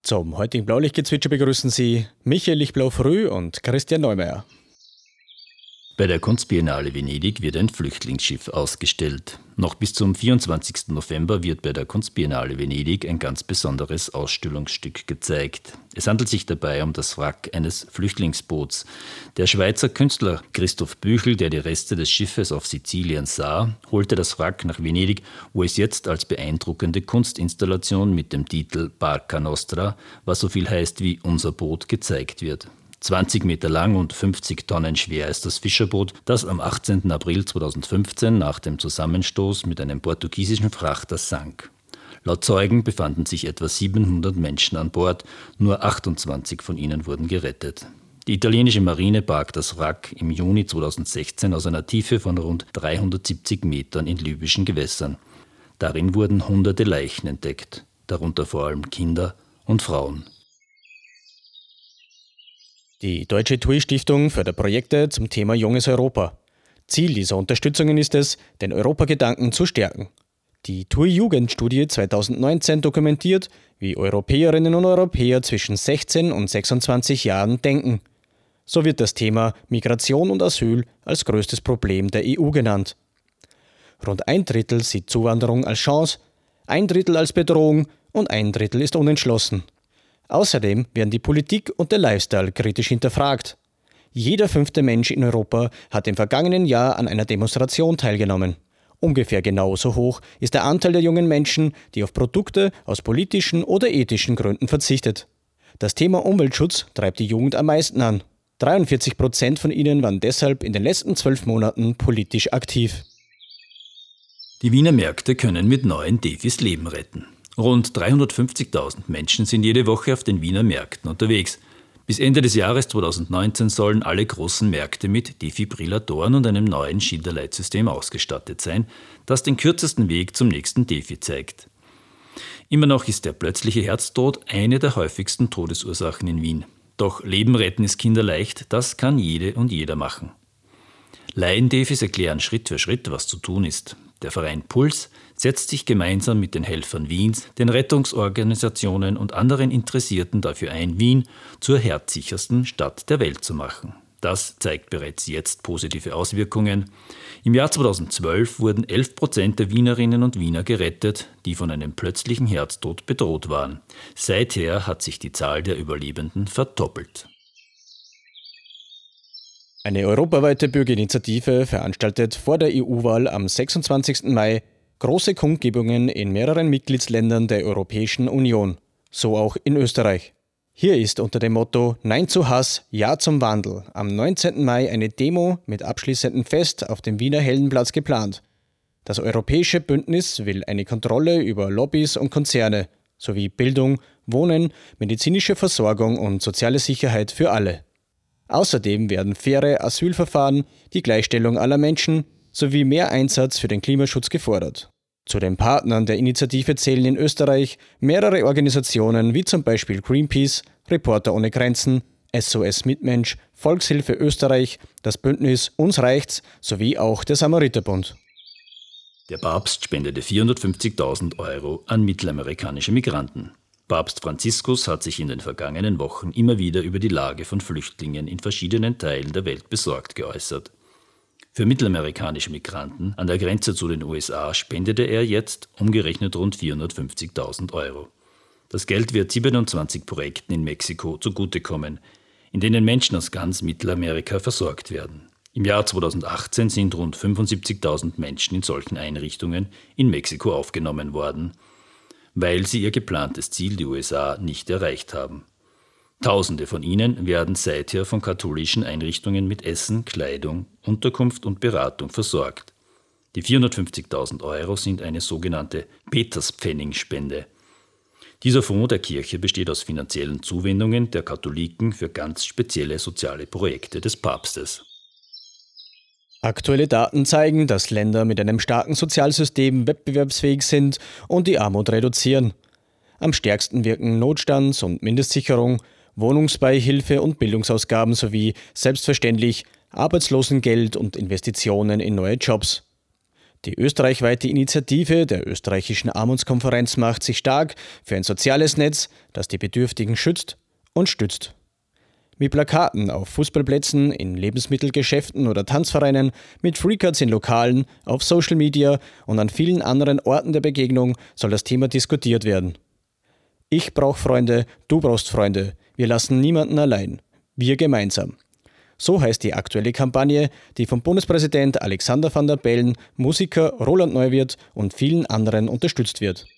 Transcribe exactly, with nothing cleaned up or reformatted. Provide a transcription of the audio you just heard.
Zum heutigen Blaulichtgezwitscher begrüßen Sie Michael Lichtblau-Früh und Christian Neumeier. Bei der Kunstbiennale Venedig wird ein Flüchtlingsschiff ausgestellt. Noch bis zum vierundzwanzigsten November wird bei der Kunstbiennale Venedig ein ganz besonderes Ausstellungsstück gezeigt. Es handelt sich dabei um das Wrack eines Flüchtlingsboots. Der Schweizer Künstler Christoph Büchel, der die Reste des Schiffes auf Sizilien sah, holte das Wrack nach Venedig, wo es jetzt als beeindruckende Kunstinstallation mit dem Titel Barca Nostra, was so viel heißt wie Unser Boot, gezeigt wird. zwanzig Meter lang und fünfzig Tonnen schwer ist das Fischerboot, das am achtzehnten April zweitausendfünfzehn nach dem Zusammenstoß mit einem portugiesischen Frachter sank. Laut Zeugen befanden sich etwa siebenhundert Menschen an Bord, nur achtundzwanzig von ihnen wurden gerettet. Die italienische Marine barg das Wrack im Juni zweitausendsechzehn aus einer Tiefe von rund dreihundertsiebzig Metern in libyschen Gewässern. Darin wurden hunderte Leichen entdeckt, darunter vor allem Kinder und Frauen. Die Deutsche T U I-Stiftung fördert Projekte zum Thema Junges Europa. Ziel dieser Unterstützungen ist es, den Europagedanken zu stärken. Die T U I-Jugendstudie zweitausendneunzehn dokumentiert, wie Europäerinnen und Europäer zwischen sechzehn und sechsundzwanzig Jahren denken. So wird das Thema Migration und Asyl als größtes Problem der E U genannt. Rund ein Drittel sieht Zuwanderung als Chance, ein Drittel als Bedrohung und ein Drittel ist unentschlossen. Außerdem werden die Politik und der Lifestyle kritisch hinterfragt. Jeder fünfte Mensch in Europa hat im vergangenen Jahr an einer Demonstration teilgenommen. Ungefähr genauso hoch ist der Anteil der jungen Menschen, die auf Produkte aus politischen oder ethischen Gründen verzichtet. Das Thema Umweltschutz treibt die Jugend am meisten an. dreiundvierzig Prozent von ihnen waren deshalb in den letzten zwölf Monaten politisch aktiv. Die Wiener Märkte können mit neuen Defis Leben retten. Rund dreihundertfünfzigtausend Menschen sind jede Woche auf den Wiener Märkten unterwegs. Bis Ende des Jahres zweitausendneunzehn sollen alle großen Märkte mit Defibrillatoren und einem neuen Schilderleitsystem ausgestattet sein, das den kürzesten Weg zum nächsten Defi zeigt. Immer noch ist der plötzliche Herztod eine der häufigsten Todesursachen in Wien. Doch Leben retten ist kinderleicht, das kann jede und jeder machen. Laien-Defis erklären Schritt für Schritt, was zu tun ist. Der Verein Puls setzt sich gemeinsam mit den Helfern Wiens, den Rettungsorganisationen und anderen Interessierten dafür ein, Wien zur herzsichersten Stadt der Welt zu machen. Das zeigt bereits jetzt positive Auswirkungen. Im Jahr zweitausendzwölf wurden elf Prozent der Wienerinnen und Wiener gerettet, die von einem plötzlichen Herztod bedroht waren. Seither hat sich die Zahl der Überlebenden verdoppelt. Eine europaweite Bürgerinitiative veranstaltet vor der E U-Wahl am sechsundzwanzigsten Mai große Kundgebungen in mehreren Mitgliedsländern der Europäischen Union, so auch in Österreich. Hier ist unter dem Motto Nein zu Hass, Ja zum Wandel am neunzehnten Mai eine Demo mit abschließendem Fest auf dem Wiener Heldenplatz geplant. Das Europäische Bündnis will eine Kontrolle über Lobbys und Konzerne sowie Bildung, Wohnen, medizinische Versorgung und soziale Sicherheit für alle. Außerdem werden faire Asylverfahren, die Gleichstellung aller Menschen sowie mehr Einsatz für den Klimaschutz gefordert. Zu den Partnern der Initiative zählen in Österreich mehrere Organisationen wie zum Beispiel Greenpeace, Reporter ohne Grenzen, S O S Mitmensch, Volkshilfe Österreich, das Bündnis Uns reicht's sowie auch der Samariterbund. Der Papst spendete vierhundertfünfzigtausend Euro an mittelamerikanische Migranten. Papst Franziskus hat sich in den vergangenen Wochen immer wieder über die Lage von Flüchtlingen in verschiedenen Teilen der Welt besorgt geäußert. Für mittelamerikanische Migranten an der Grenze zu den U S A spendete er jetzt umgerechnet rund vierhundertfünfzigtausend Euro. Das Geld wird siebenundzwanzig Projekten in Mexiko zugutekommen, in denen Menschen aus ganz Mittelamerika versorgt werden. Im Jahr zweitausendachtzehn sind rund fünfundsiebzigtausend Menschen in solchen Einrichtungen in Mexiko aufgenommen worden, weil sie ihr geplantes Ziel, die U S A, nicht erreicht haben. Tausende von ihnen werden seither von katholischen Einrichtungen mit Essen, Kleidung, Unterkunft und Beratung versorgt. Die vierhundertfünfzigtausend Euro sind eine sogenannte Peterspfennig-Spende. Dieser Fonds der Kirche besteht aus finanziellen Zuwendungen der Katholiken für ganz spezielle soziale Projekte des Papstes. Aktuelle Daten zeigen, dass Länder mit einem starken Sozialsystem wettbewerbsfähig sind und die Armut reduzieren. Am stärksten wirken Notstands- und Mindestsicherung, Wohnungsbeihilfe und Bildungsausgaben sowie selbstverständlich Arbeitslosengeld und Investitionen in neue Jobs. Die österreichweite Initiative der österreichischen Armutskonferenz macht sich stark für ein soziales Netz, das die Bedürftigen schützt und stützt. Mit Plakaten auf Fußballplätzen, in Lebensmittelgeschäften oder Tanzvereinen, mit Freecards in Lokalen, auf Social Media und an vielen anderen Orten der Begegnung soll das Thema diskutiert werden. Ich brauche Freunde, du brauchst Freunde. Wir lassen niemanden allein. Wir gemeinsam. So heißt die aktuelle Kampagne, die von Bundespräsident Alexander Van der Bellen, Musiker Roland Neuwirth und vielen anderen unterstützt wird.